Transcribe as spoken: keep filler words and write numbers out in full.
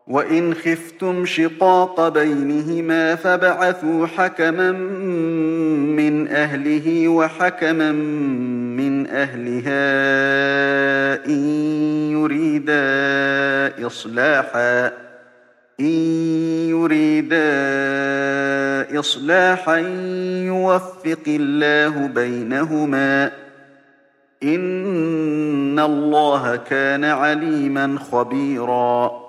وإن خفتم شقاق بينهما فابعثوا حكما من أهله وحكما من أهلها إن يريدا إصلاحا إن يريدا إصلاحا يوفق الله بينهما إن الله كان عليما خبيرا